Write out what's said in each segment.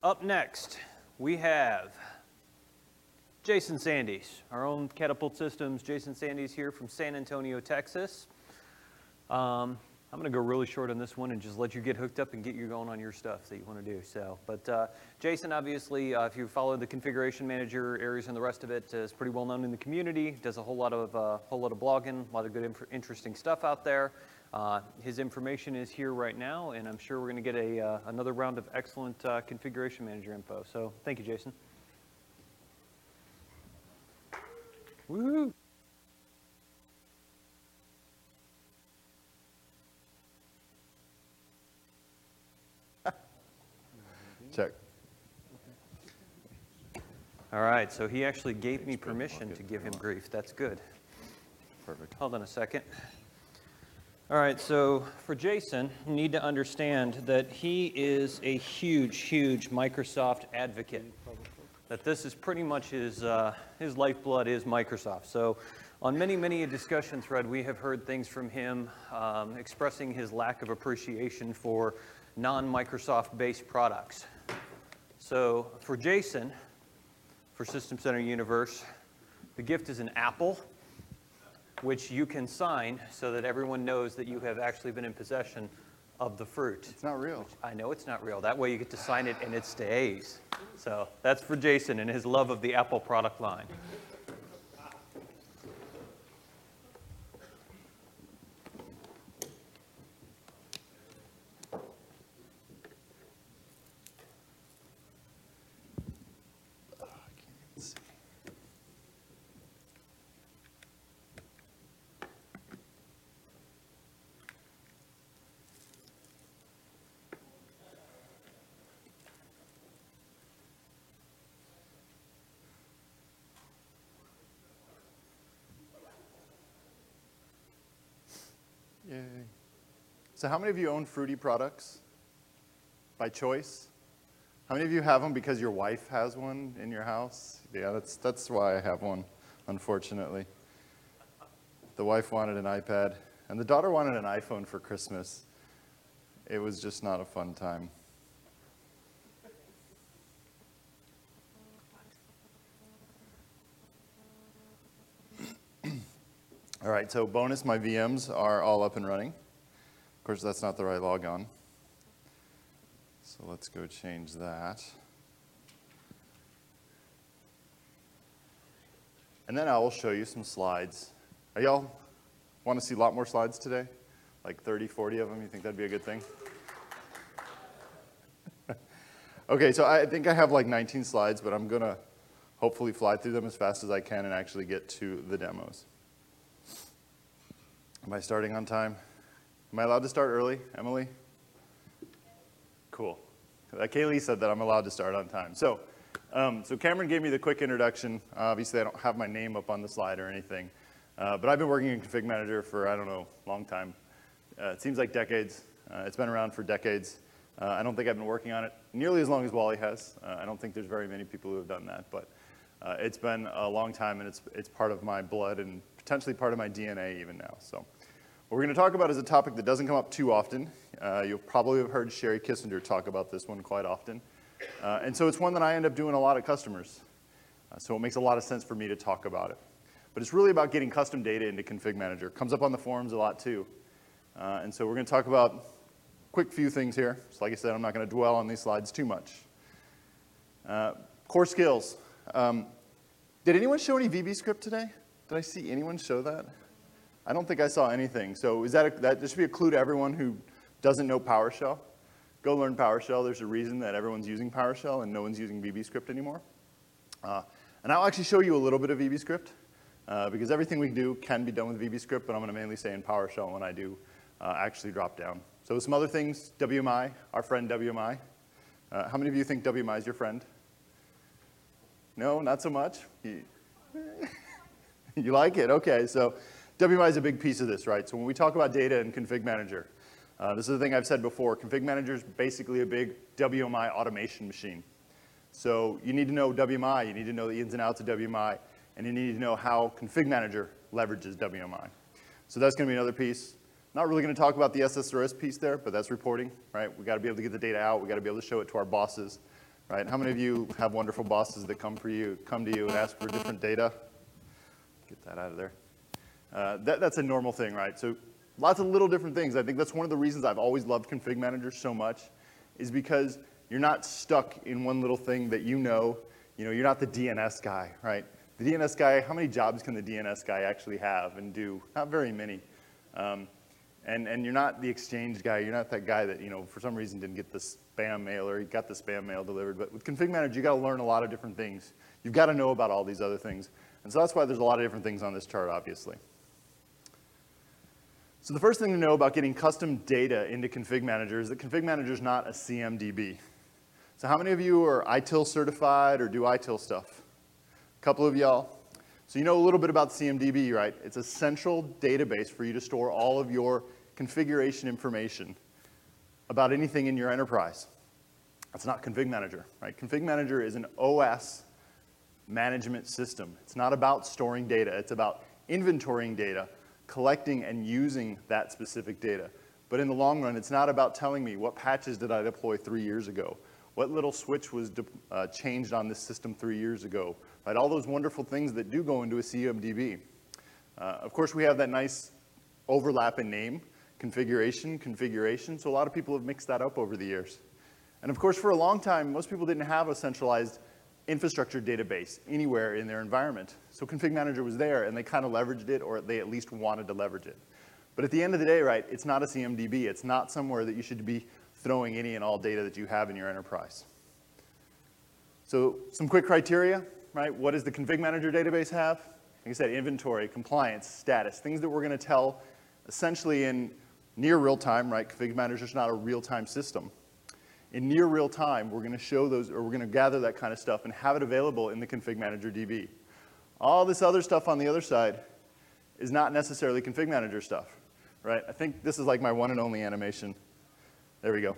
Up next, we have Jason Sandys, our own Catapult Systems. Jason Sandys here from San Antonio, Texas. I'm going to go really short on this one and just let you get hooked up and get you going on your stuff that you want to do. But Jason, obviously, if you follow the configuration manager areas and the rest of it, is pretty well known in the community. Does a whole lot of blogging, a lot of good, interesting stuff out there. His information is here right now, and I'm sure we're going to get another round of excellent configuration manager info. So thank you, Jason. Woo! Check. All right, so he actually gave me permission to give him grief. That's good. Perfect. Hold on a second. All right, so for Jason, you need to understand that he is a huge, huge Microsoft advocate. That this is pretty much his lifeblood is Microsoft. So on many, many a discussion thread, we have heard things from him expressing his lack of appreciation for non-Microsoft-based products. So for Jason, for System Center Universe, the gift is an apple, which you can sign so that everyone knows that you have actually been in possession of the fruit. It's not real. I know it's not real. That way you get to sign it and it stays. So that's for Jason and his love of the Apple product line. Yay. So how many of you own fruity products by choice? How many of you have them because your wife has one in your house? Yeah, that's why I have one, unfortunately. The wife wanted an iPad, and the daughter wanted an iPhone for Christmas. It was just not a fun time. All right, so bonus, my VMs are all up and running. Of course, that's not the right logon. So let's go change that. And then I will show you some slides. Are y'all want to see a lot more slides today? Like 30, 40 of them? You think that'd be a good thing? Okay, so I think I have like 19 slides, but I'm going to hopefully fly through them as fast as I can and actually get to the demos. Am I starting on time? Am I allowed to start early, Emily? Cool. Kaylee said that I'm allowed to start on time. So Cameron gave me the quick introduction. Obviously, I don't have my name up on the slide or anything. But I've been working in Config Manager for, I don't know, a long time. It seems like decades. It's been around for decades. I don't think I've been working on it nearly as long as Wally has. I don't think there's very many people who have done that. But it's been a long time, and it's part of my blood and potentially part of my DNA even now. So what we're going to talk about is a topic that doesn't come up too often. You'll probably have heard Sherry Kissinger talk about this one quite often. And so it's one that I end up doing a lot of customers. So it makes a lot of sense for me to talk about it. But it's really about getting custom data into Config Manager. It comes up on the forums a lot too. And so we're going to talk about a quick few things here. So like I said, I'm not going to dwell on these slides too much. Core skills. Did anyone show any VBScript today? Did I see anyone show that? I don't think I saw anything. So is that should be a clue to everyone who doesn't know PowerShell. Go learn PowerShell. There's a reason that everyone's using PowerShell and no one's using VBScript anymore. And I'll actually show you a little bit of VBScript because everything we do can be done with VBScript, but I'm going to mainly say in PowerShell when I do actually drop down. So some other things, WMI, our friend WMI. How many of you think WMI is your friend? No, not so much? You like it? Okay, so WMI is a big piece of this, right? So when we talk about data in Config Manager, this is the thing I've said before. Config Manager is basically a big WMI automation machine. So you need to know WMI, you need to know the ins and outs of WMI, and you need to know how Config Manager leverages WMI. So that's going to be another piece. Not really going to talk about the SSRS piece there, but that's reporting, right? We've got to be able to get the data out. We've got to be able to show it to our bosses. right? How many of you have wonderful bosses that come to you and ask for different data? Get that out of there. That's a normal thing, right? So lots of little different things. I think that's one of the reasons I've always loved Config Manager so much, is because you're not stuck in one little thing that you know. You're not the DNS guy, right? The DNS guy, how many jobs can the DNS guy actually have and do? Not very many. And you're not the Exchange guy. You're not that guy that, for some reason didn't get the spam mail or he got the spam mail delivered. But with Config Manager, you got to learn a lot of different things. You've got to know about all these other things. And so that's why there's a lot of different things on this chart, obviously. So the first thing to know about getting custom data into Config Manager is that Config Manager is not a CMDB. So how many of you are ITIL certified or do ITIL stuff? A couple of y'all. So you know a little bit about CMDB, right? It's a central database for you to store all of your configuration information about anything in your enterprise. That's not Config Manager, right? Config Manager is an OS management system. It's not about storing data. It's about inventorying data, collecting and using that specific data. But in the long run, it's not about telling me what patches did I deploy 3 years ago, what little switch was changed on this system 3 years ago, right? All those wonderful things that do go into a CMDB. Of course, we have that nice overlap in name, configuration, so a lot of people have mixed that up over the years. And of course, for a long time, most people didn't have a centralized infrastructure database anywhere in their environment. So Config Manager was there, and they kind of leveraged it, or they at least wanted to leverage it. But at the end of the day, right, it's not a CMDB. It's not somewhere that you should be throwing any and all data that you have in your enterprise. So some quick criteria, right? What does the Config Manager database have? Like I said, inventory, compliance, status, things that we're going to tell essentially in near real time, right? Config Manager is not a real-time system. In near real time, we're going to show those, or we're going to gather that kind of stuff and have it available in the Config Manager DB. All this other stuff on the other side is not necessarily Config Manager stuff, right? I think this is like my one and only animation. There we go.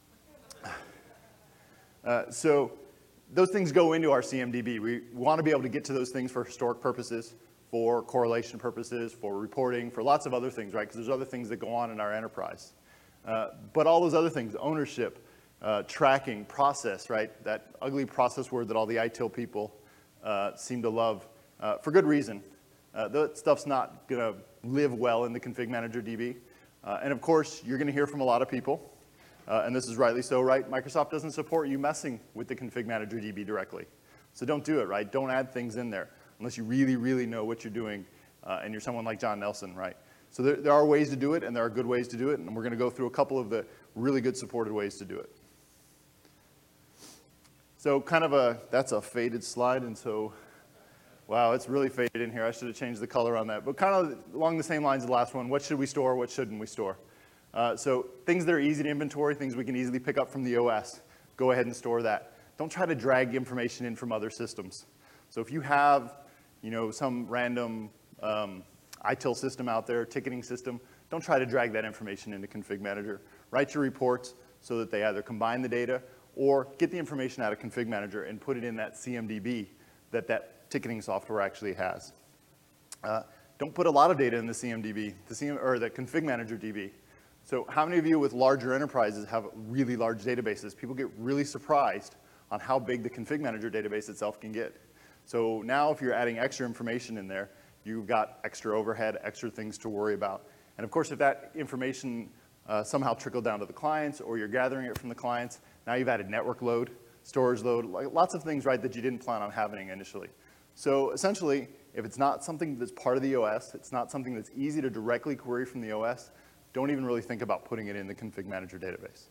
So those things go into our CMDB. We want to be able to get to those things for historic purposes, for correlation purposes, for reporting, for lots of other things, right? Because there's other things that go on in our enterprise. But all those other things, ownership, tracking, process, right? That ugly process word that all the ITIL people seem to love, for good reason. That stuff's not going to live well in the Config Manager DB. And of course, you're going to hear from a lot of people, and this is rightly so, right? Microsoft doesn't support you messing with the Config Manager DB directly. So don't do it, right? Don't add things in there unless you really, really know what you're doing, and you're someone like John Nelson, right? So there are ways to do it, and there are good ways to do it, and we're going to go through a couple of the really good supported ways to do it. So kind of that's a faded slide, and so, wow, it's really faded in here. I should have changed the color on that. But kind of along the same lines as the last one, what should we store, what shouldn't we store? So things that are easy to inventory, things we can easily pick up from the OS, go ahead and store that. Don't try to drag information in from other systems. So if you have, some random ITIL system out there, ticketing system, don't try to drag that information into Config Manager. Write your reports so that they either combine the data or get the information out of Config Manager and put it in that CMDB that ticketing software actually has. Don't put a lot of data in the CMDB, or the Config Manager DB. So how many of you with larger enterprises have really large databases? People get really surprised on how big the Config Manager database itself can get. So now if you're adding extra information in there, you've got extra overhead, extra things to worry about. And of course, if that information somehow trickled down to the clients, or you're gathering it from the clients, now you've added network load, storage load, lots of things, right, that you didn't plan on having initially. So essentially, if it's not something that's part of the OS, it's not something that's easy to directly query from the OS, don't even really think about putting it in the Config Manager database.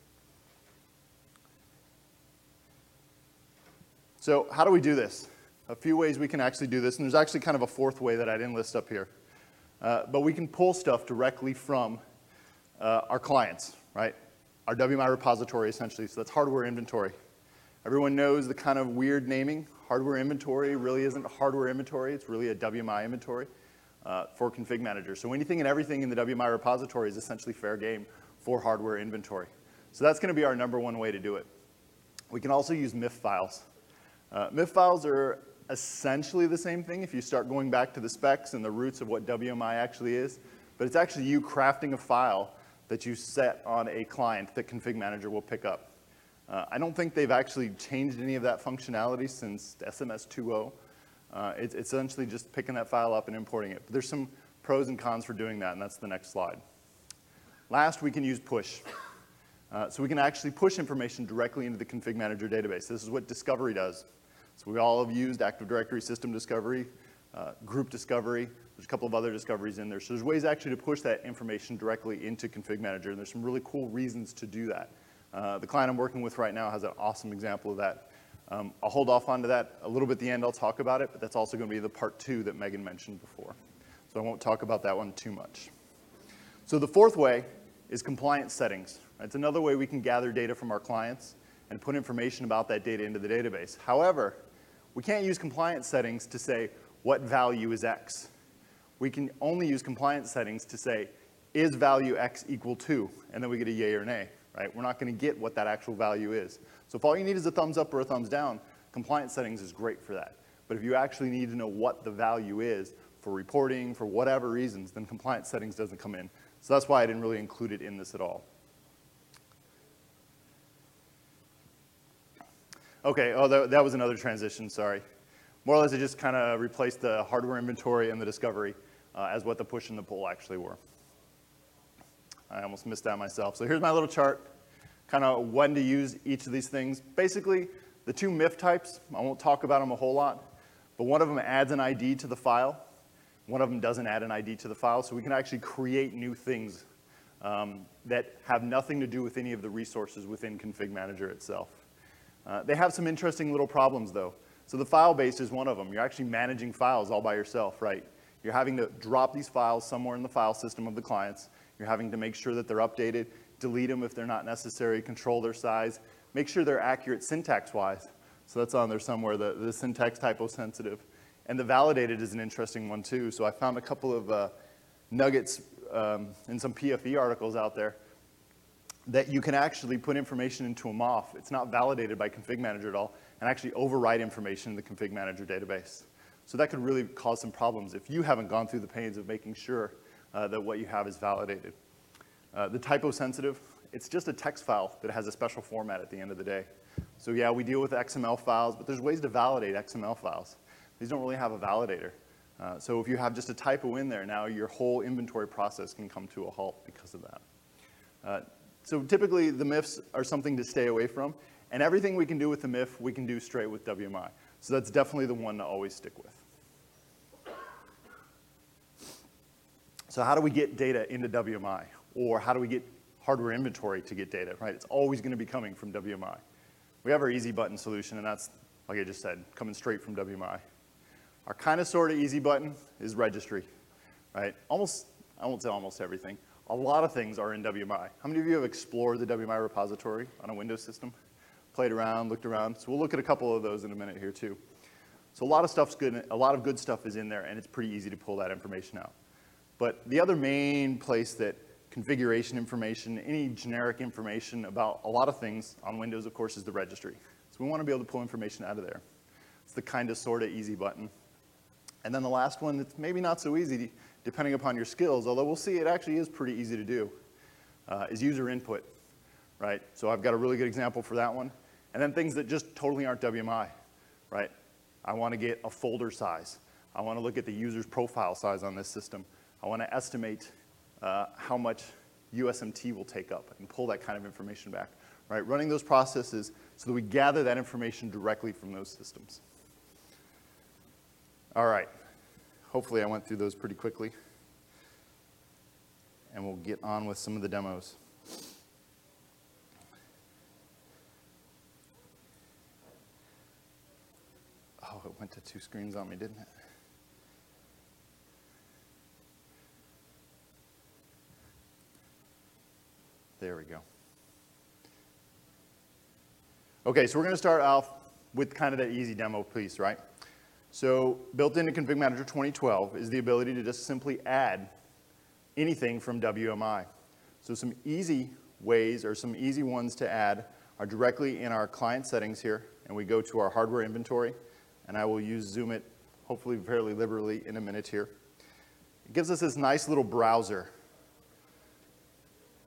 So how do we do this? A few ways we can actually do this, and there's actually kind of a fourth way that I didn't list up here. But we can pull stuff directly from our clients, right? Our WMI repository, essentially, so that's hardware inventory. Everyone knows the kind of weird naming. Hardware inventory really isn't hardware inventory. It's really a WMI inventory for Config Manager. So anything and everything in the WMI repository is essentially fair game for hardware inventory. So that's going to be our number one way to do it. We can also use MIF files. MIF files are essentially the same thing if you start going back to the specs and the roots of what WMI actually is. But it's actually you crafting a file that you set on a client that Config Manager will pick up. I don't think they've actually changed any of that functionality since SMS 2.0. It's essentially just picking that file up and importing it. But there's some pros and cons for doing that, and that's the next slide. Last, we can use push. So we can actually push information directly into the config manager database. This is what discovery does. So we all have used Active Directory System Discovery, Group Discovery. There's a couple of other discoveries in there. So there's ways actually to push that information directly into config manager, and there's some really cool reasons to do that. The client I'm working with right now has an awesome example of that. I'll hold off onto that a little bit at the end. I'll talk about it, but that's also going to be the part 2 that Megan mentioned before. So I won't talk about that one too much. So the fourth way is compliance settings. It's another way we can gather data from our clients and put information about that data into the database. However, we can't use compliance settings to say what value is X. We can only use compliance settings to say, is value X equal to? And then we get a yay or nay, right? We're not going to get what that actual value is. So if all you need is a thumbs up or a thumbs down, compliance settings is great for that. But if you actually need to know what the value is for reporting, for whatever reasons, then compliance settings doesn't come in. So that's why I didn't really include it in this at all. Okay, oh, that was another transition, sorry. More or less, it just kind of replaced the hardware inventory and the discovery as what the push and the pull actually were. I almost missed that myself. So here's my little chart, kind of when to use each of these things. Basically, the 2 MIF types, I won't talk about them a whole lot, but one of them adds an ID to the file. One of them doesn't add an ID to the file, so we can actually create new things that have nothing to do with any of the resources within Config Manager itself. They have some interesting little problems, though. So the file base is one of them. You're actually managing files all by yourself, right? You're having to drop these files somewhere in the file system of the clients. You're having to make sure that they're updated, delete them if they're not necessary, control their size, make sure they're accurate syntax-wise. So that's on there somewhere, the syntax typo sensitive. And the validated is an interesting one, too. So I found a couple of nuggets in some PFE articles out there that you can actually put information into a MOF. It's not validated by Config Manager at all, and actually overwrite information in the Config Manager database. So that could really cause some problems if you haven't gone through the pains of making sure that what you have is validated. The typo sensitive, it's just a text file that has a special format at the end of the day. So yeah, we deal with XML files, but there's ways to validate XML files. These don't really have a validator. So if you have just a typo in there, now your whole inventory process can come to a halt because of that. So typically, the MIFs are something to stay away from. And everything we can do with the MIF, we can do straight with WMI. So that's definitely the one to always stick with. So how do we get data into WMI? Or how do we get hardware inventory to get data, right? It's always going to be coming from WMI. We have our easy button solution, and that's, like I just said, coming straight from WMI. Our kind of sort of easy button is registry, right? Almost, I won't say almost everything. A lot of things are in WMI. How many of you have explored the WMI repository on a Windows system? Played around, looked around. So we'll look at a couple of those in a minute here too. So a lot of stuff's good, a lot of good stuff is in there, and it's pretty easy to pull that information out. But the other main place that configuration information, any generic information about a lot of things on Windows, of course, is the registry. So we want to be able to pull information out of there. It's the kind of sort of easy button. And then the last one, it's maybe not so easy depending upon your skills, although we'll see it actually is pretty easy to do, is user input, right? So I've got a really good example for that one. And then things that just totally aren't WMI, right? I want to get a folder size. I want to look at the user's profile size on this system. I want to estimate how much USMT will take up and pull that kind of information back, right? Running those processes so that we gather that information directly from those systems. All right. Hopefully I went through those pretty quickly. And we'll get on with some of the demos. Oh, it went to 2 screens on me, didn't it? There we go. Okay, so we're going to start off with kind of that easy demo piece, right? So built into Config Manager 2012 is the ability to just simply add anything from WMI. So some easy ways or some easy ones to add are directly in our client settings here, and we go to our hardware inventory, and I will zoom it hopefully fairly liberally in a minute here. It gives us this nice little browser.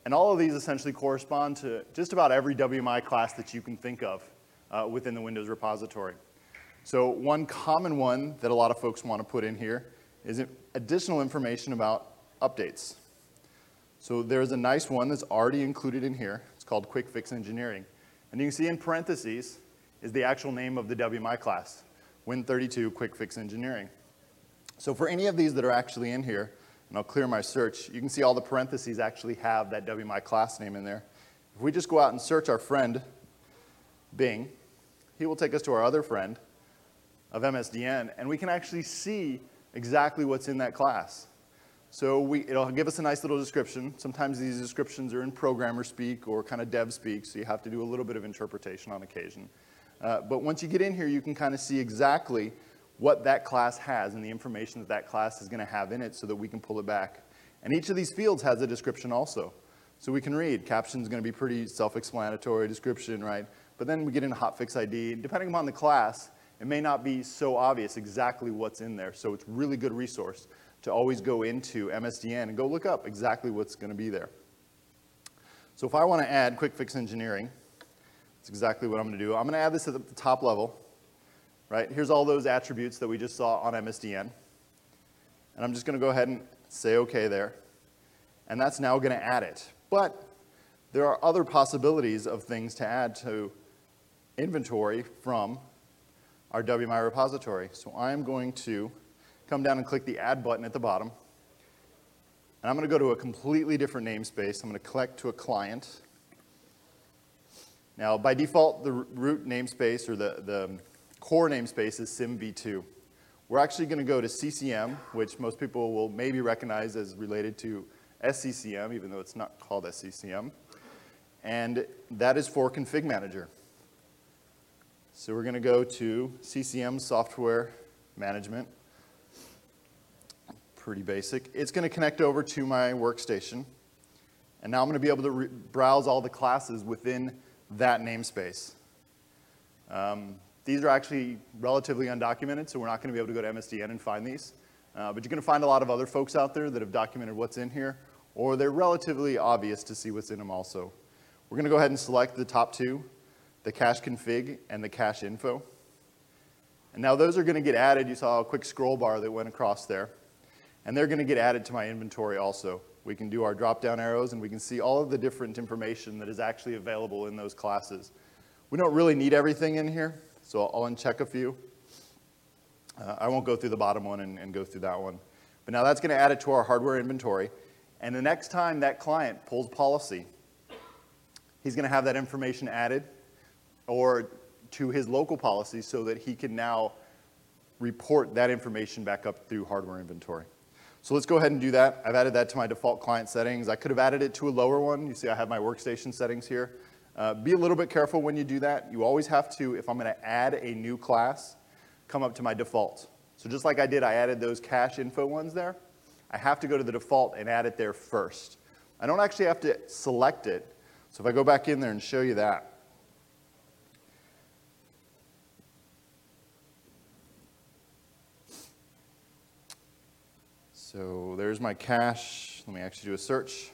And all of these essentially correspond to just about every WMI class that you can think of within the Windows repository. So one common one that a lot of folks want to put in here is additional information about updates. So there's a nice one that's already included in here. It's called Quick Fix Engineering. And you can see in parentheses is the actual name of the WMI class, Win32 Quick Fix Engineering. So for any of these that are actually in here, and I'll clear my search, you can see all the parentheses actually have that WMI class name in there. If we just go out and search our friend, Bing, he will take us to our other friend of MSDN, and we can actually see exactly what's in that class. So it'll give us a nice little description. Sometimes these descriptions are in programmer speak or kind of dev speak, so you have to do a little bit of interpretation on occasion. But once you get in here, you can kind of see exactly what that class has and the information that that class is going to have in it so that we can pull it back. And each of these fields has a description also. So we can read. Caption is going to be pretty self-explanatory description, right? But then we get into hotfix ID. Depending upon the class, it may not be so obvious exactly what's in there. So it's a really good resource to always go into MSDN and go look up exactly what's going to be there. So if I want to add Quick Fix Engineering, that's exactly what I'm going to do. I'm going to add this at the top level. Right? Here's all those attributes that we just saw on MSDN. And I'm just going to go ahead and say OK there. And that's now going to add it. But there are other possibilities of things to add to inventory from our WMI repository. So I'm going to come down and click the Add button at the bottom. And I'm going to go to a completely different namespace. I'm going to connect to a client. Now, by default, the root namespace or the core namespace is SimV2. We're actually going to go to CCM, which most people will maybe recognize as related to SCCM, even though it's not called SCCM. And that is for Config Manager. So we're going to go to CCM Software Management. Pretty basic. It's going to connect over to my workstation. And now I'm going to be able to browse all the classes within that namespace. These are actually relatively undocumented, so we're not going to be able to go to MSDN and find these. But you're going to find a lot of other folks out there that have documented what's in here, or they're relatively obvious to see what's in them also. We're going to go ahead and select the top two, the cache config and the cache info. And now those are going to get added. You saw a quick scroll bar that went across there. And they're going to get added to my inventory also. We can do our drop-down arrows, and we can see all of the different information that is actually available in those classes. We don't really need everything in here, so I'll uncheck a few. I won't go through the bottom one and go through that one. But now that's going to add it to our hardware inventory. And the next time that client pulls policy, he's going to have that information added or to his local policy so that he can now report that information back up through hardware inventory. So let's go ahead and do that. I've added that to my default client settings. I could have added it to a lower one. You see I have my workstation settings here. Be a little bit careful when you do that. You always have to, if I'm going to add a new class, come up to my default. So just like I did, I added those cache info ones there. I have to go to the default and add it there first. I don't actually have to select it. So if I go back in there and show you that. So there's my cache. Let me actually do a search.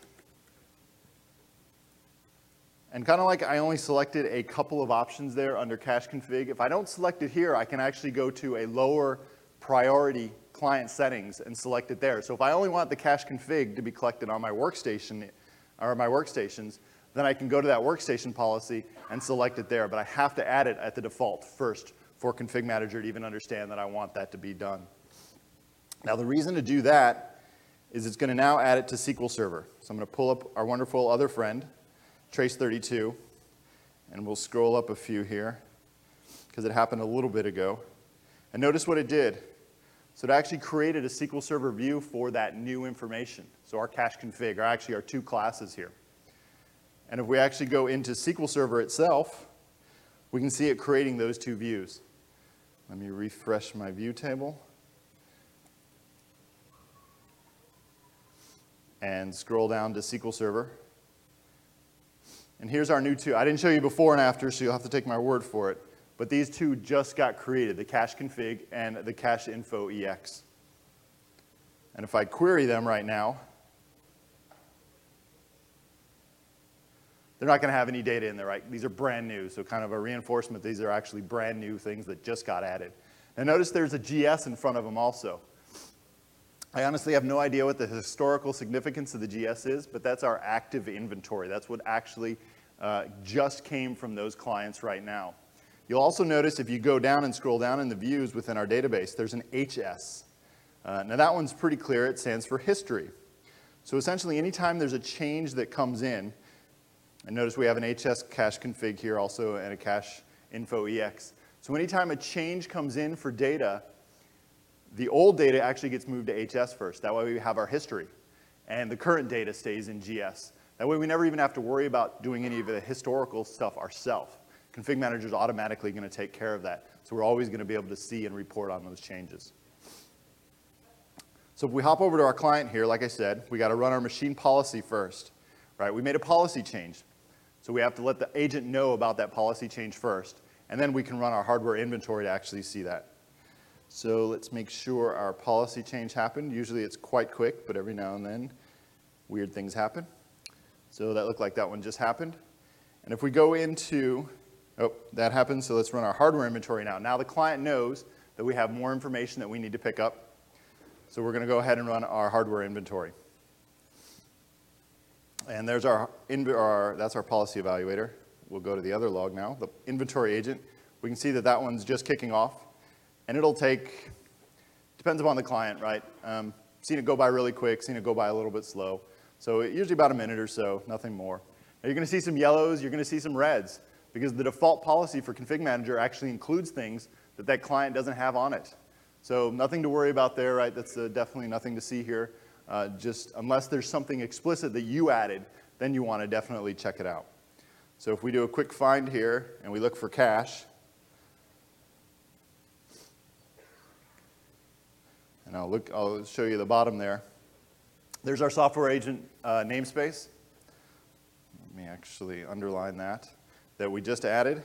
And kind of like I only selected a couple of options there under cache config, if I don't select it here, I can actually go to a lower priority client settings and select it there. So if I only want the cache config to be collected on my workstation or my workstations, then I can go to that workstation policy and select it there. But I have to add it at the default first for Config Manager to even understand that I want that to be done. Now the reason to do that is it's going to now add it to SQL Server. So I'm going to pull up our wonderful other friend, Trace32, and we'll scroll up a few here because it happened a little bit ago. And notice what it did. So it actually created a SQL Server view for that new information. So our cache config are actually our two classes here. And if we actually go into SQL Server itself, we can see it creating those two views. Let me refresh my view table. And scroll down to SQL Server. And here's our new two. I didn't show you before and after, so you'll have to take my word for it. But these two just got created, the cache config and the cache info EX. And if I query them right now, they're not going to have any data in there, right? These are brand new, so kind of a reinforcement. These are actually brand new things that just got added. And notice there's a GS in front of them also. I honestly have no idea what the historical significance of the GS is, but that's our active inventory. That's what actually just came from those clients right now. You'll also notice if you go down and scroll down in the views within our database, there's an HS. Now that one's pretty clear. It stands for history. So essentially, anytime there's a change that comes in, and notice we have an HS cache config here also and a cache info EX. So anytime a change comes in for data, the old data actually gets moved to HS first. That way we have our history. And the current data stays in GS. That way we never even have to worry about doing any of the historical stuff ourselves. Config Manager is automatically going to take care of that. So we're always going to be able to see and report on those changes. So if we hop over to our client here, like I said, we got to run our machine policy first. Right? We made a policy change. So we have to let the agent know about that policy change first. And then we can run our hardware inventory to actually see that. So let's make sure our policy change happened. Usually it's quite quick, but every now and then weird things happen. So that looked like that one just happened. And if we go into, oh, that happened, so let's run our hardware inventory now. Now the client knows that we have more information that we need to pick up. So we're going to go ahead and run our hardware inventory. And there's that's our policy evaluator. We'll go to the other log now, the inventory agent. We can see that that one's just kicking off. And it'll take, depends upon the client, right? Seen it go by really quick, seen it go by a little bit slow. So usually about a minute or so, nothing more. Now you're going to see some yellows, you're going to see some reds, because the default policy for Config Manager actually includes things that that client doesn't have on it. So nothing to worry about there, right? That's definitely nothing to see here. Just unless there's something explicit that you added, then you want to definitely check it out. So if we do a quick find here and we look for cache, and I'll show you the bottom there. There's our software agent namespace. Let me actually underline that we just added.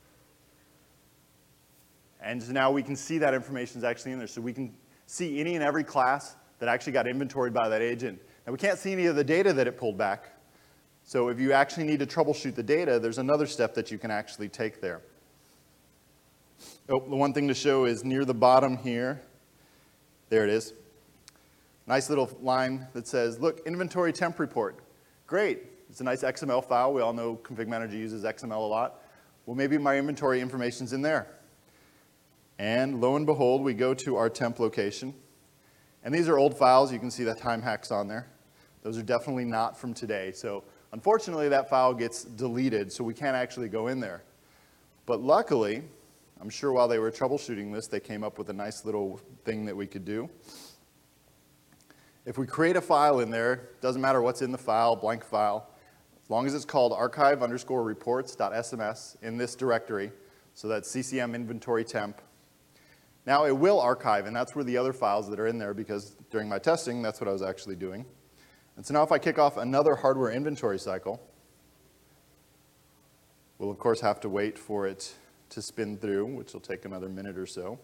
And so now we can see that information is actually in there. So we can see any and every class that actually got inventoried by that agent. Now we can't see any of the data that it pulled back. So if you actually need to troubleshoot the data, there's another step that you can actually take there. Oh, the one thing to show is near the bottom here. There it is. Nice little line that says, look, inventory temp report. Great. It's a nice XML file. We all know Config Manager uses XML a lot. Well, maybe my inventory information's in there. And lo and behold, we go to our temp location. And these are old files. You can see the time hacks on there. Those are definitely not from today. So unfortunately, that file gets deleted, so we can't actually go in there. But luckily, I'm sure while they were troubleshooting this, they came up with a nice little thing that we could do. If we create a file in there, doesn't matter what's in the file, blank file, as long as it's called archive_reports.sms in this directory, so that's CCM inventory temp. Now it will archive, and that's where the other files that are in there, because during my testing, that's what I was actually doing. And so now if I kick off another hardware inventory cycle, we'll of course have to wait for it to spin through, which will take another minute or so.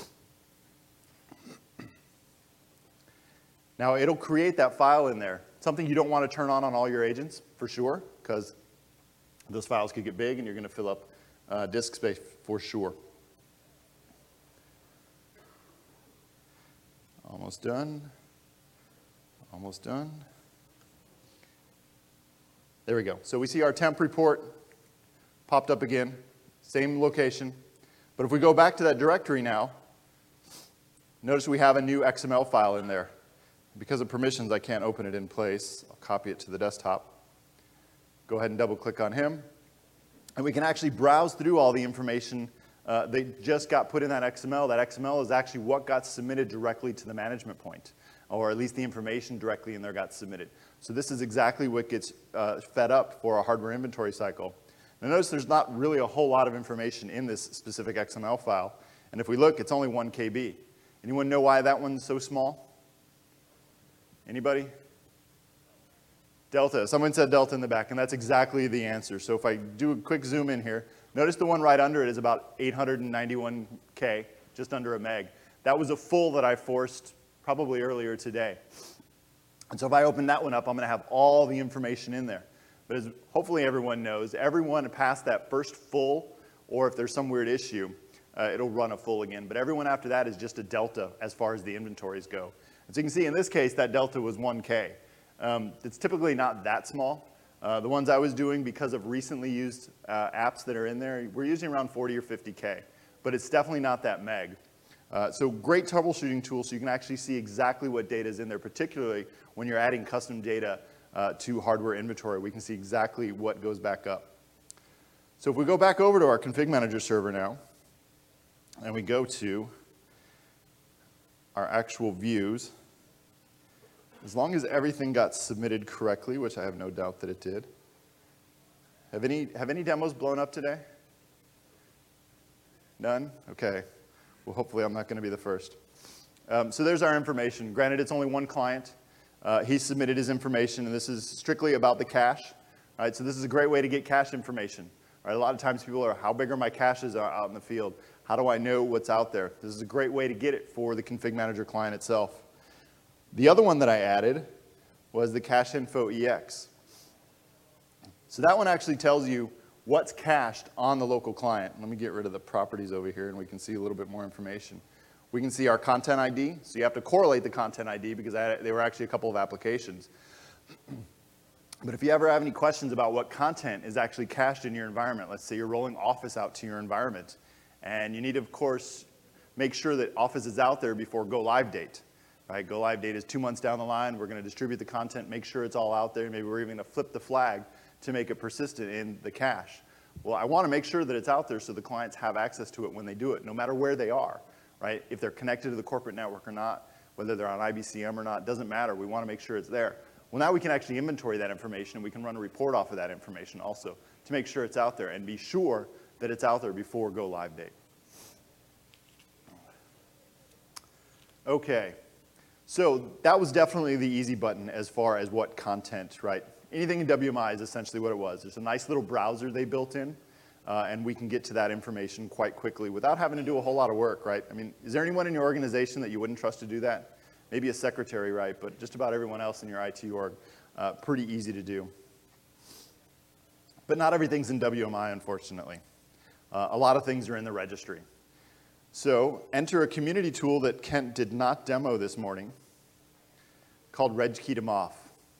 Now it'll create that file in there. Something you don't want to turn on all your agents, for sure, because those files could get big and you're going to fill up disk space for sure. Almost done. Almost done. There we go. So we see our temp report popped up again, same location. But if we go back to that directory now, notice we have a new XML file in there. Because of permissions, I can't open it in place. I'll copy it to the desktop. Go ahead and double click on him. And we can actually browse through all the information they just got put in that XML. That XML is actually what got submitted directly to the management point, or at least the information directly in there got submitted. So this is exactly what gets fed up for a hardware inventory cycle. Now notice there's not really a whole lot of information in this specific XML file. And if we look, it's only 1 KB. Anyone know why that one's so small? Anybody? Delta. Someone said delta in the back, and that's exactly the answer. So if I do a quick zoom in here, notice the one right under it is about 891K, just under a meg. That was a full that I forced probably earlier today. And so if I open that one up, I'm going to have all the information in there. But as hopefully everyone knows, everyone past that first full, or if there's some weird issue, it'll run a full again. But everyone after that is just a delta as far as the inventories go. And so you can see in this case, that delta was 1K. It's typically not that small. The ones I was doing, because of recently used apps that are in there, we're using around 40 or 50K. But it's definitely not that meg. So great troubleshooting tool, so you can actually see exactly what data is in there, particularly when you're adding custom data to hardware inventory. We can see exactly what goes back up. So if we go back over to our config manager server now, and we go to our actual views, as long as everything got submitted correctly, which I have no doubt that it did. Have any demos blown up today? None? Okay. Well, hopefully I'm not going to be the first. So there's our information. Granted, it's only one client. He submitted his information, and this is strictly about the cache. Right? So this is a great way to get cache information. Right? A lot of times people are, how big are my caches out in the field? How do I know what's out there? This is a great way to get it for the config manager client itself. The other one that I added was the Cache Info EX. So that one actually tells you what's cached on the local client. Let me get rid of the properties over here, and we can see a little bit more information. We can see our content ID. So you have to correlate the content ID because they were actually a couple of applications. But if you ever have any questions about what content is actually cached in your environment, let's say you're rolling Office out to your environment, and you need to, of course, make sure that Office is out there before go live date. Right? Go live date is 2 months down the line. We're going to distribute the content, make sure it's all out there. Maybe we're even going to flip the flag to make it persistent in the cache. Well, I want to make sure that it's out there so the clients have access to it when they do it, no matter where they are. Right? If they're connected to the corporate network or not, whether they're on IBCM or not, doesn't matter. We want to make sure it's there. Well, now we can actually inventory that information, and we can run a report off of that information also to make sure it's out there and be sure that it's out there before go live date. Okay. So that was definitely the easy button as far as what content, right? Anything in WMI is essentially what it was. There's a nice little browser they built in, and we can get to that information quite quickly without having to do a whole lot of work, right? I mean, is there anyone in your organization that you wouldn't trust to do that? Maybe a secretary, right? But just about everyone else in your IT org, pretty easy to do. But not everything's in WMI, unfortunately. A lot of things are in the registry. So enter a community tool that Kent did not demo this morning called RegKey2Mof.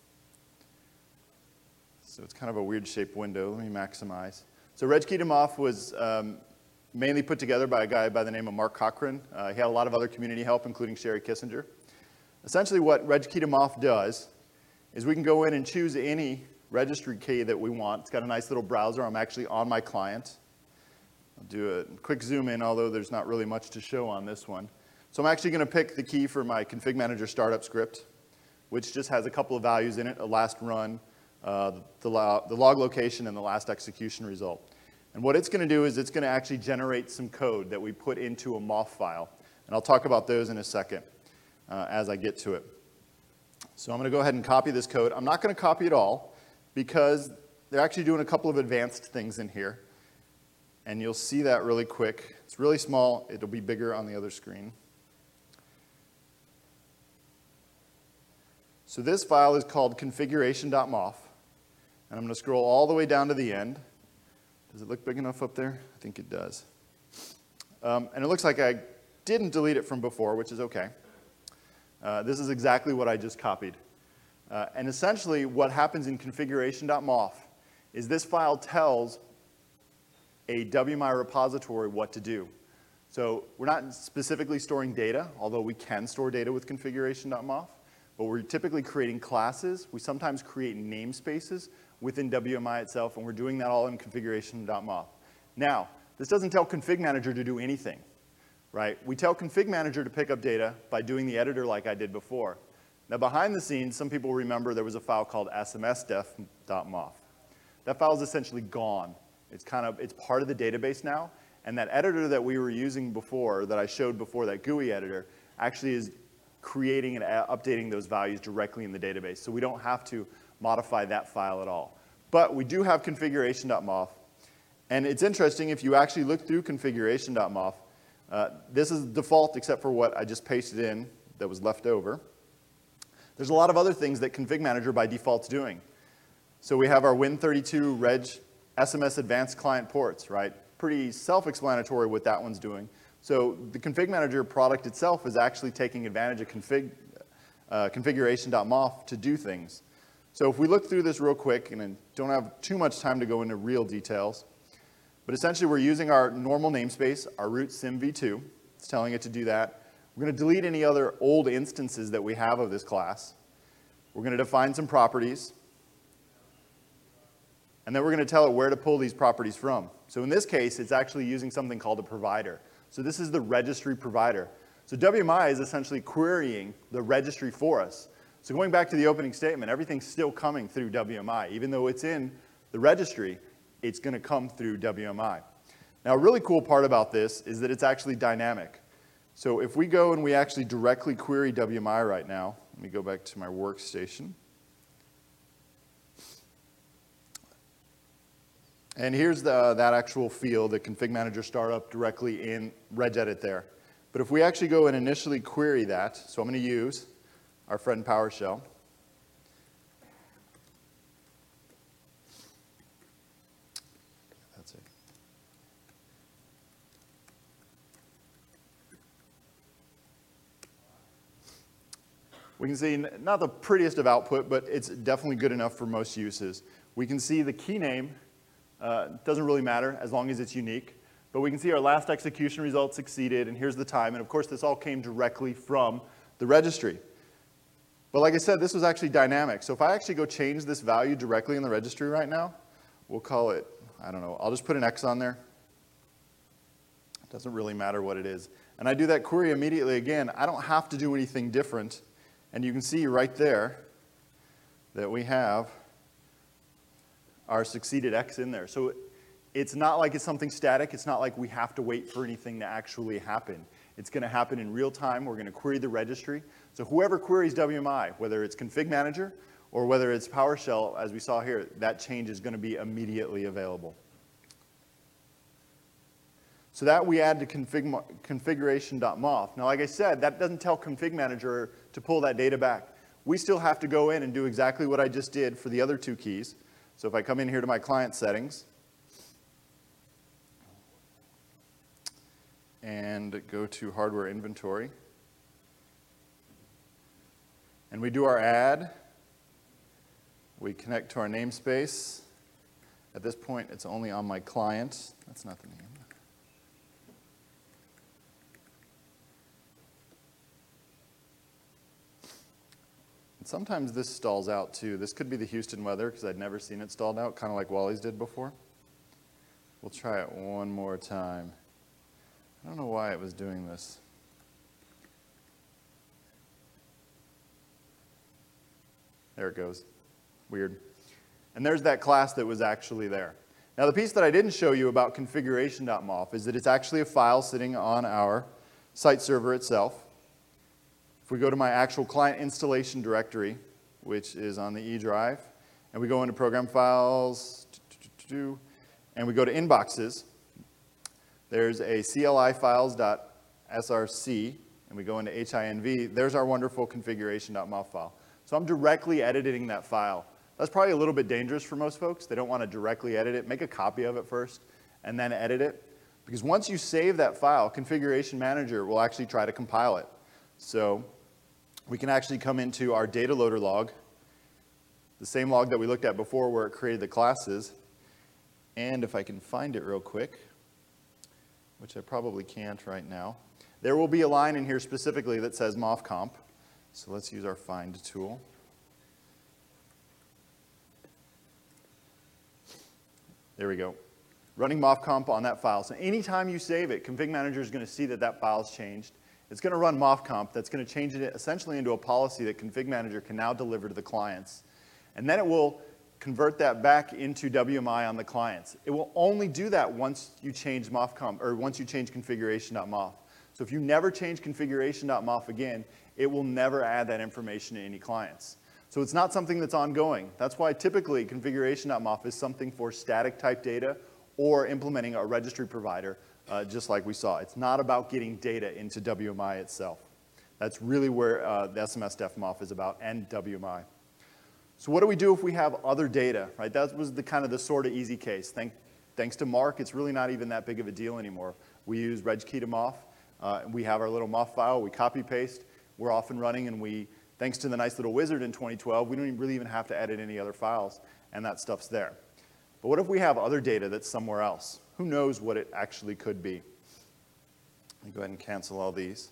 So it's kind of a weird shaped window. Let me maximize. So RegKey2Mof was mainly put together by a guy by the name of Mark Cochran. He had a lot of other community help, including Sherry Kissinger. Essentially what RegKey2Mof does is we can go in and choose any registry key that we want. It's got a nice little browser. I'm actually on my client. I'll do a quick zoom in, although there's not really much to show on this one. So I'm actually going to pick the key for my config manager startup script, which just has a couple of values in it, a last run, the log location, and the last execution result. And what it's going to do is it's going to actually generate some code that we put into a MOF file. And I'll talk about those in a second as I get to it. So I'm going to go ahead and copy this code. I'm not going to copy it all because they're actually doing a couple of advanced things in here. And you'll see that really quick. It's really small. It'll be bigger on the other screen. So this file is called configuration.mof. And I'm going to scroll all the way down to the end. Does it look big enough up there? I think it does. And it looks like I didn't delete it from before, which is OK. This is exactly what I just copied. And essentially, what happens in configuration.mof is this file tells a WMI repository what to do. So we're not specifically storing data, although we can store data with configuration.mof. But we're typically creating classes. We sometimes create namespaces within WMI itself, and we're doing that all in configuration.mof. Now, this doesn't tell Config Manager to do anything, right? We tell Config Manager to pick up data by doing the editor like I did before. Now, behind the scenes, some people remember there was a file called smsdef.mof. That file is essentially gone. It's part of the database now, and that editor that we were using before, that I showed before, that GUI editor, actually is creating and updating those values directly in the database. So we don't have to modify that file at all. But we do have configuration.mof. And it's interesting, if you actually look through configuration.mof, this is default except for what I just pasted in that was left over. There's a lot of other things that Config Manager by default is doing. So we have our Win32 Reg SMS Advanced Client ports, right? Pretty self-explanatory what that one's doing. So the Config Manager product itself is actually taking advantage of configuration.mof to do things. So if we look through this real quick, and I don't have too much time to go into real details, but essentially we're using our normal namespace, our root simv2. It's telling it to do that. We're going to delete any other old instances that we have of this class. We're going to define some properties. And then we're going to tell it where to pull these properties from. So in this case, it's actually using something called a provider. So this is the registry provider. So WMI is essentially querying the registry for us. So going back to the opening statement, everything's still coming through WMI. Even though it's in the registry, it's going to come through WMI. Now, a really cool part about this is that it's actually dynamic. So if we go and we actually directly query WMI right now, let me go back to my workstation. And here's that actual field, the Config Manager startup directly in regedit there. But if we actually go and initially query that, so I'm going to use our friend PowerShell. That's it. We can see not the prettiest of output, but it's definitely good enough for most uses. We can see the key name. Doesn't really matter as long as it's unique. But we can see our last execution result succeeded, and here's the time. And of course, this all came directly from the registry. But like I said, this was actually dynamic. So if I actually go change this value directly in the registry right now, we'll call it, I don't know, I'll just put an X on there. It doesn't really matter what it is. And I do that query immediately again. I don't have to do anything different. And you can see right there that we have our succeeded X in there. So it's not like it's something static. It's not like we have to wait for anything to actually happen. It's going to happen in real time. We're going to query the registry. So whoever queries WMI, whether it's Config Manager or whether it's PowerShell, as we saw here, that change is going to be immediately available. So that we add to configuration.mof. Now, like I said, that doesn't tell Config Manager to pull that data back. We still have to go in and do exactly what I just did for the other two keys. So if I come in here to my client settings and go to hardware inventory, and we do our add, we connect to our namespace. At this point, it's only on my client. That's not the name. Sometimes this stalls out too. This could be the Houston weather because I'd never seen it stalled out, kind of like Wally's did before. We'll try it one more time. I don't know why it was doing this. There it goes. Weird. And there's that class that was actually there. Now the piece that I didn't show you about configuration.mof is that it's actually a file sitting on our site server itself. If we go to my actual client installation directory, which is on the E drive, and we go into program files, and we go to inboxes, there's a CLI files.src, and we go into HINV, there's our wonderful configuration.mof file. So I'm directly editing that file. That's probably a little bit dangerous for most folks. They don't want to directly edit it. Make a copy of it first, and then edit it. Because once you save that file, Configuration Manager will actually try to compile it. So we can actually come into our data loader log, the same log that we looked at before where it created the classes. And if I can find it real quick, which I probably can't right now, there will be a line in here specifically that says mofcomp. So let's use our find tool. There we go. Running mofcomp on that file. So anytime you save it, Config Manager is going to see that that file's changed. It's going to run mofcomp. That's going to change it essentially into a policy that Config Manager can now deliver to the clients. And then it will convert that back into WMI on the clients. It will only do that once you change mofcomp, or once you change configuration.mof. So if you never change configuration.mof again, it will never add that information to any clients. So it's not something that's ongoing. That's why typically configuration.mof is something for static type data or implementing a registry provider, just like we saw. It's not about getting data into WMI itself. That's really where the SMS-def mof is about, and WMI. So what do we do if we have other data, right? That was the kind of the sort of easy case. Thanks to Mark, it's really not even that big of a deal anymore. We use regkey to moff. We have our little moff file. We copy paste. We're off and running, and thanks to the nice little wizard in 2012, we don't really even have to edit any other files, and that stuff's there. But what if we have other data that's somewhere else? Who knows what it actually could be? Let me go ahead and cancel all these.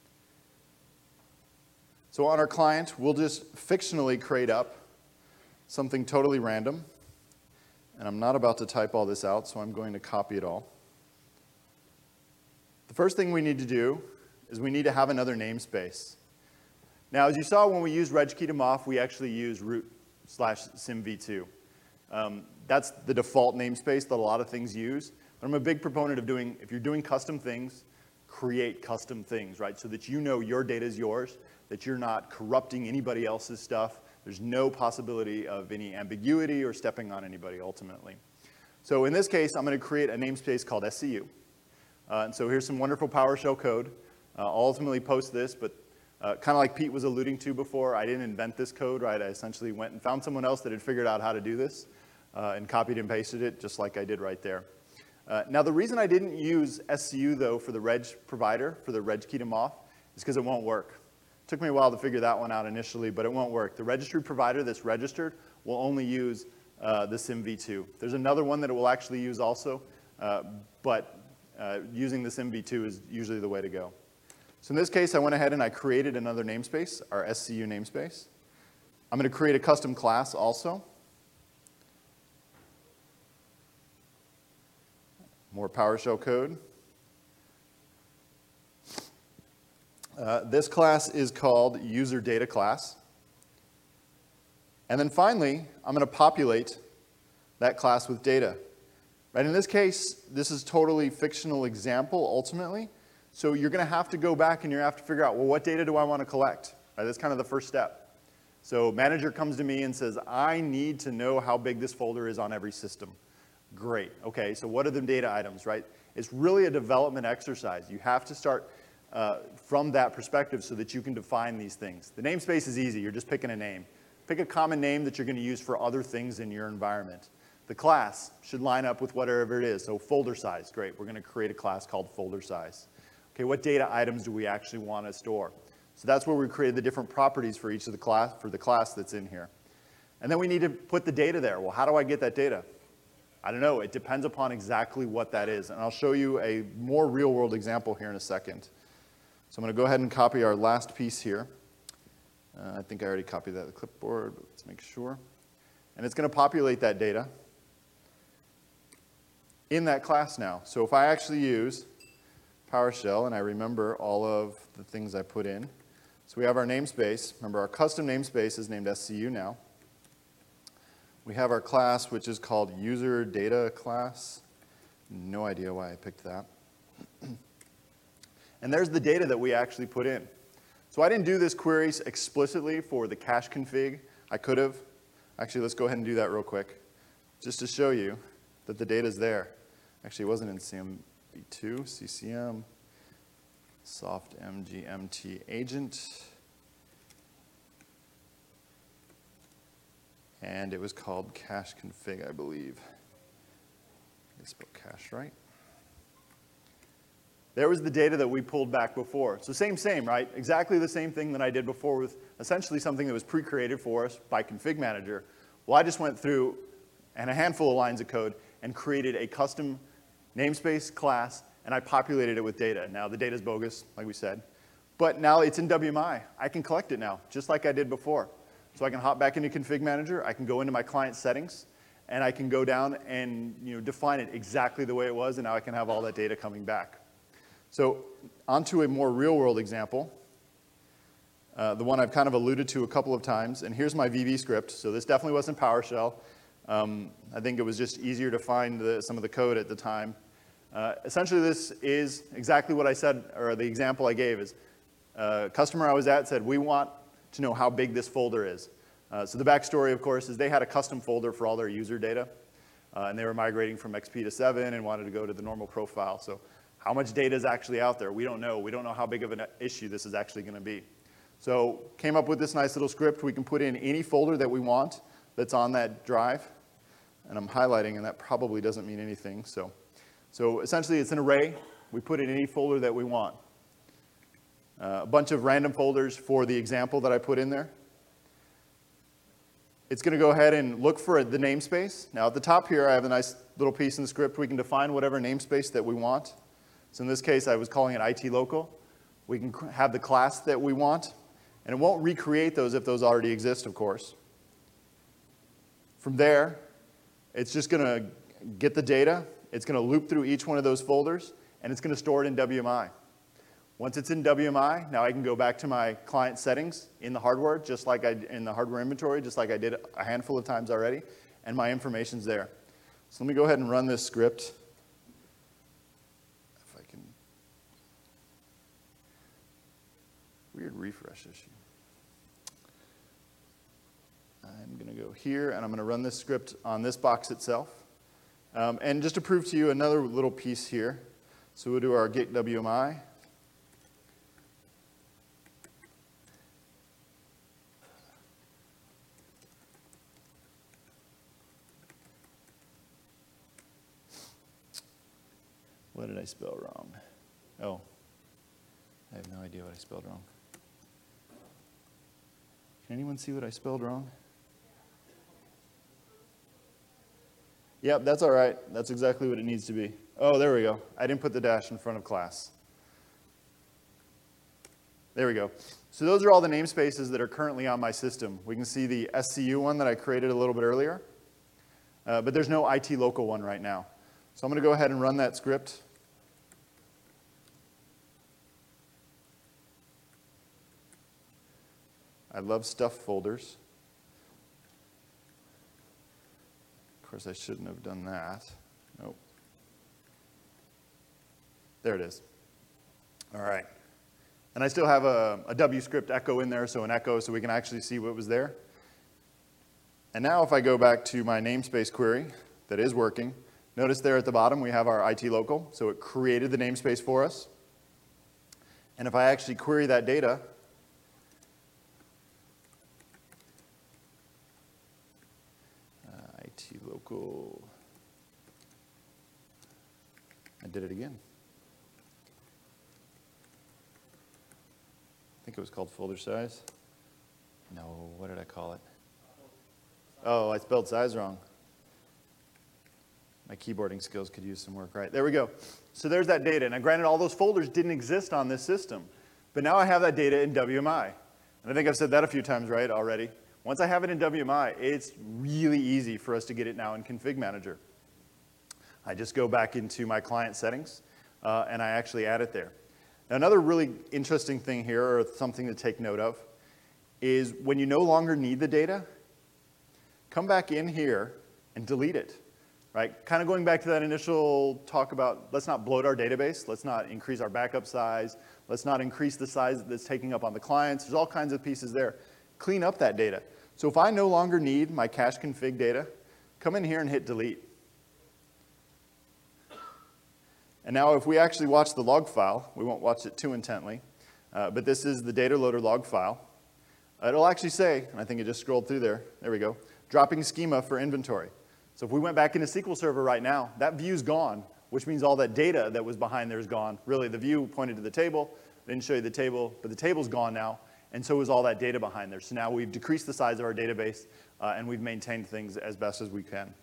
So on our client, we'll just fictionally create up something totally random. And I'm not about to type all this out, so I'm going to copy it all. The first thing we need to do is we need to have another namespace. Now, as you saw when we used regkey to moff, we actually use root/simv2. That's the default namespace that a lot of things use. But I'm a big proponent of if you're doing custom things, create custom things, right? So that you know your data is yours, that you're not corrupting anybody else's stuff. There's no possibility of any ambiguity or stepping on anybody ultimately. So in this case, I'm going to create a namespace called SCU. And so here's some wonderful PowerShell code. I'll ultimately post this, but kind of like Pete was alluding to before, I didn't invent this code, right? I essentially went and found someone else that had figured out how to do this and copied and pasted it just like I did right there. Now the reason I didn't use SCU though for the reg provider, for the regkey to moff, is because it won't work. Took me a while to figure that one out initially, but it won't work. The registry provider that's registered will only use the SimV2. There's another one that it will actually use also, but using the SimV2 is usually the way to go. So in this case, I went ahead and I created another namespace, our SCU namespace. I'm going to create a custom class also. More PowerShell code. This class is called userDataClass. And then finally, I'm going to populate that class with data. Right, in this case, this is totally fictional example ultimately. So you're going to have to go back and you have to figure out, well, what data do I want to collect? Right, that's kind of the first step. So manager comes to me and says, I need to know how big this folder is on every system. Great. Okay, so what are the data items, right? It's really a development exercise. You have to start from that perspective so that you can define these things. The namespace is easy. You're just picking a name. Pick a common name that you're going to use for other things in your environment. The class should line up with whatever it is. So folder size, great. We're going to create a class called folder size. Okay, what data items do we actually want to store? So that's where we created the different properties for each of the class, for the class that's in here. And then we need to put the data there. Well, how do I get that data? I don't know. It depends upon exactly what that is. And I'll show you a more real-world example here in a second. So I'm going to go ahead and copy our last piece here. I think I already copied that to the clipboard, but let's make sure. And it's going to populate that data in that class now. So if I actually use PowerShell and I remember all of the things I put in. So we have our namespace. Remember, our custom namespace is named SCU now. We have our class, which is called userDataClass. No idea why I picked that. And there's the data that we actually put in. So I didn't do this query explicitly for the cache config. I could have. Actually, let's go ahead and do that real quick, just to show you that the data's there. Actually, it wasn't in CMV2, CCM, softmgmt agent. And it was called cache config, I believe. They spelled cache right. There was the data that we pulled back before. So same, right? Exactly the same thing that I did before with essentially something that was pre-created for us by Config Manager. Well, I just went through and a handful of lines of code and created a custom namespace class, and I populated it with data. Now, the data's bogus, like we said. But now it's in WMI. I can collect it now, just like I did before. So I can hop back into Config Manager. I can go into my client settings, and I can go down and define it exactly the way it was, and now I can have all that data coming back. So onto a more real-world example, the one I've kind of alluded to a couple of times. And here's my VB script. So this definitely wasn't PowerShell. I think it was just easier to find some of the code at the time. Essentially, this is exactly what I said, or the example I gave is a customer I was at said, we want to know how big this folder is. So the backstory, of course, is they had a custom folder for all their user data. And they were migrating from XP to 7 and wanted to go to the normal profile. So how much data is actually out there? We don't know. We don't know how big of an issue this is actually going to be. So came up with this nice little script. We can put in any folder that we want that's on that drive. And I'm highlighting, and that probably doesn't mean anything. So essentially, it's an array. We put in any folder that we want. A bunch of random folders for the example that I put in there. It's going to go ahead and look for the namespace. Now, at the top here, I have a nice little piece in the script. We can define whatever namespace that we want. So in this case, I was calling it IT local. We can have the class that we want. And it won't recreate those if those already exist, of course. From there, it's just going to get the data. It's going to loop through each one of those folders, and it's going to store it in WMI. Once it's in WMI, now I can go back to my client settings in the hardware, just like in the hardware inventory, just like I did a handful of times already, and my information's there. So let me go ahead and run this script. If I can. Weird refresh issue. I'm going to go here, and I'm going to run this script on this box itself. And just to prove to you another little piece here, so we'll do our get WMI. What did I spell wrong? Oh, I have no idea what I spelled wrong. Can anyone see what I spelled wrong? Yep, that's all right. That's exactly what it needs to be. Oh, there we go. I didn't put the dash in front of class. There we go. So those are all the namespaces that are currently on my system. We can see the SCU one that I created a little bit earlier. But there's no IT local one right now. So I'm going to go ahead and run that script. I love stuffed folders. Of course, I shouldn't have done that. Nope. There it is. All right. And I still have a W script echo in there, so an echo so we can actually see what was there. And now if I go back to my namespace query that is working, notice there at the bottom we have our IT local, so it created the namespace for us. And if I actually query that data, IT local, I did it again. I think it was called folder size. No, what did I call it? Oh, I spelled size wrong. My keyboarding skills could use some work, right? There we go. So there's that data. Now, granted, all those folders didn't exist on this system, but now I have that data in WMI. And I think I've said that a few times, right, already. Once I have it in WMI, it's really easy for us to get it now in Config Manager. I just go back into my client settings, and I actually add it there. Now, another really interesting thing here, or something to take note of, is when you no longer need the data, come back in here and delete it, right? Kind of going back to that initial talk about let's not bloat our database, let's not increase our backup size, let's not increase the size that's taking up on the clients. There's all kinds of pieces there. Clean up that data. So if I no longer need my cache config data, come in here and hit delete. And now if we actually watch the log file, we won't watch it too intently, but this is the data loader log file. It'll actually say, and I think it just scrolled through there, there we go, dropping schema for inventory. So if we went back into SQL Server right now, that view's gone, which means all that data that was behind there is gone. Really, the view pointed to the table. I didn't show you the table, but the table's gone now, and so is all that data behind there. So now we've decreased the size of our database, and we've maintained things as best as we can.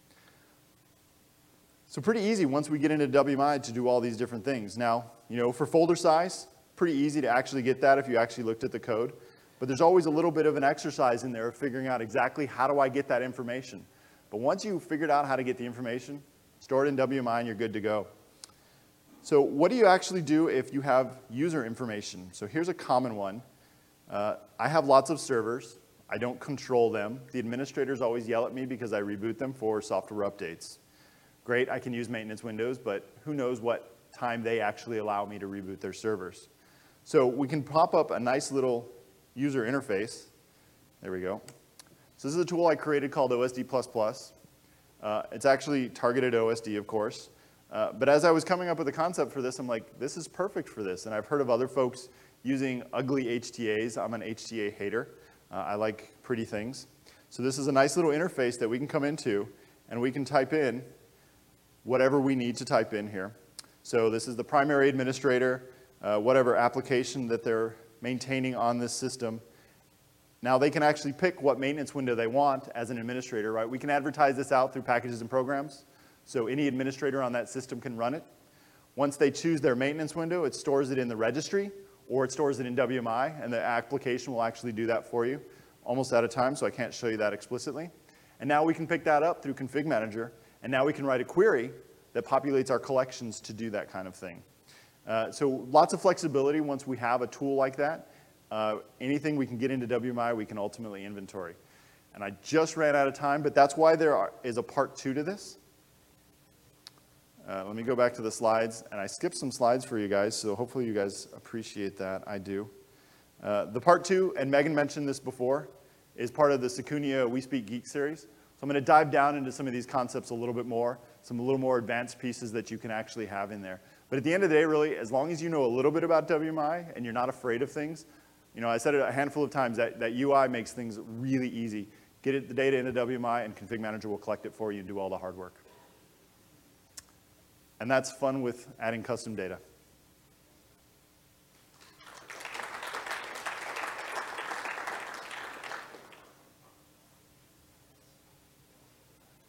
So pretty easy once we get into WMI to do all these different things. Now, you know, for folder size, pretty easy to actually get that if you actually looked at the code. But there's always a little bit of an exercise in there of figuring out exactly how do I get that information. But once you've figured out how to get the information, store it in WMI and you're good to go. So what do you actually do if you have user information? So here's a common one. I have lots of servers. I don't control them. The administrators always yell at me because I reboot them for software updates. Great, I can use maintenance windows, but who knows what time they actually allow me to reboot their servers. So we can pop up a nice little user interface. There we go. So this is a tool I created called OSD++. It's actually targeted OSD, of course. But as I was coming up with the concept for this, I'm like, this is perfect for this. And I've heard of other folks using ugly HTAs. I'm an HTA hater. I like pretty things. So this is a nice little interface that we can come into, and we can type in whatever we need to type in here. So this is the primary administrator, whatever application that they're maintaining on this system. Now they can actually pick what maintenance window they want as an administrator, right? We can advertise this out through packages and programs, so any administrator on that system can run it. Once they choose their maintenance window, it stores it in the registry, or it stores it in WMI, and the application will actually do that for you. Almost out of time, so I can't show you that explicitly. And now we can pick that up through Config Manager, and now we can write a query that populates our collections to do that kind of thing. So lots of flexibility once we have a tool like that. Anything we can get into WMI, we can ultimately inventory. And I just ran out of time, but that's why there is a part 2 to this. Let me go back to the slides, and I skipped some slides for you guys, so hopefully you guys appreciate that. I do. The part 2, and Megan mentioned this before, is part of the Secunia We Speak Geek series. So I'm going to dive down into some of these concepts a little bit more, some a little more advanced pieces that you can actually have in there. But at the end of the day, really, as long as you know a little bit about WMI and you're not afraid of things, you know, I said it a handful of times, that UI makes things really easy. Get the data into WMI, and Config Manager will collect it for you and do all the hard work. And that's fun with adding custom data.